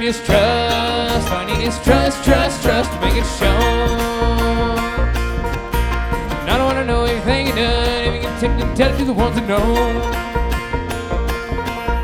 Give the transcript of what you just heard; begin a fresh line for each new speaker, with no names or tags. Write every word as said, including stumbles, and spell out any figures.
is trust. All you need is trust, trust, trust to make it show. And I don't wanna know everything you done if you can take and tell it to the ones that know.